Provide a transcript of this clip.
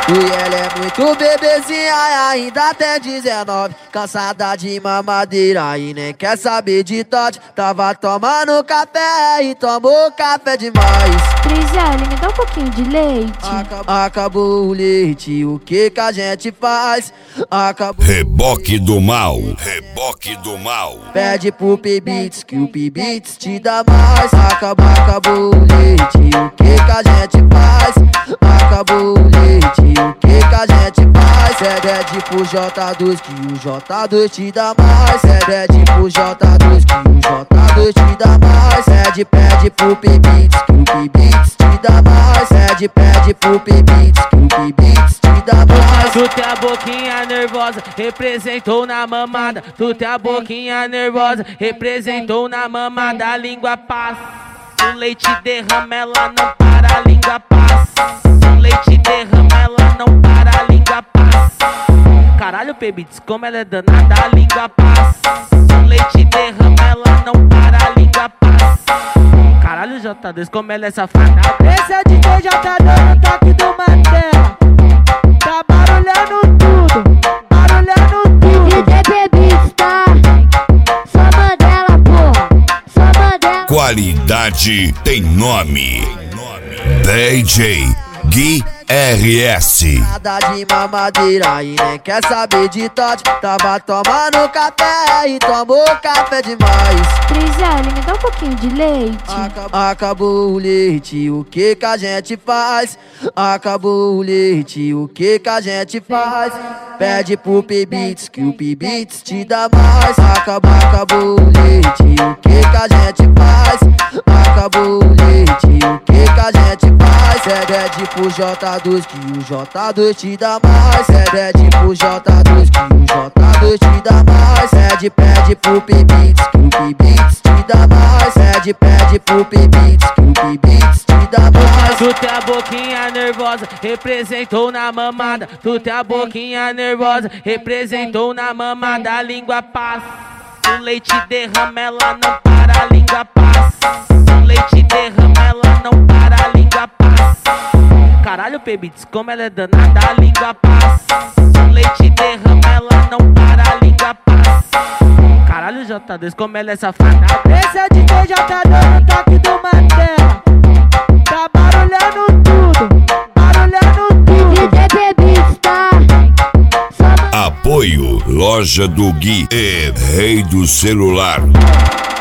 E ela é muito bebezinha e ainda tem 19. Cansada de mamadeira e nem quer saber de Todd. Tava tomando café e tomou café demais. Trizelle, me dá um pouquinho de leite. Acabou o leite, o que a gente faz? Acabou. Reboque do mal, reboque do mal. Pede pro P-Beats que o P-Beats te dá mais. Acabou o leite, o que a gente faz? Acabou o leite, o que a gente faz? Cede pro J2 que o J2 te dá mais. Cede pro J2 que o J2 te dá mais. Pede pro P-Beats que o P-Beats te dá mais. Pede pro P-Beats que o P-Beats te dá mais. Tu tem a boquinha nervosa, representou na mamada. Tu tem a boquinha nervosa, representou na mamada. A língua passa, o leite derrama, ela não para, a língua passa. O leite derrama, ela não para, a língua passa. Caralho, P-Beats, como ela é danada, a língua passa. O leite derrama, ela não para, a língua passa. Caralho, J2, como ela é safada. Esse é o DJ J2 no toque do Mandela. Tá barulhando tudo, barulhando tudo. DJ P-Beats, tá? Só Mandela, porra. Só Mandela. Qualidade tem nome. DJ Gui RS. Nada de mamadeira e nem quer saber de Todd. Tava tomando café e tomou café demais. Trizelle, me dá um pouquinho de leite. Acabou o leite, o que a gente faz? Acabou o leite, o que a gente faz? Pede pro P-Beats que o P-Beats te dá mais. Acabou o leite, o que a gente faz? Acabou o leite, o que a gente faz? Cede pro J2 que o J2 te dá mais. Cede pro J2 que o J2 te dá mais. Pede pro P-Beats que o P-Beats te dá mais. Pede pro P-Beats que o P-Beats te dá mais. Tu tem a boquinha nervosa, representou na mamada. Tu tem a boquinha nervosa, representou na mamada. A língua passa, o leite derrama, ela não para, a língua passa. O leite derrama, ela não para, a língua passa. Caralho, P-Beats, como ela é danada, a língua passa. O leite derrama, ela não para, a língua passa. Caralho, J2, como ela é safada. Esse é o DJ J2 no toque do Mandela. Tá barulhando tudo, barulhando tudo. DJ P-Beats, tá? Apoio Loja do Gui e Rei do Celular.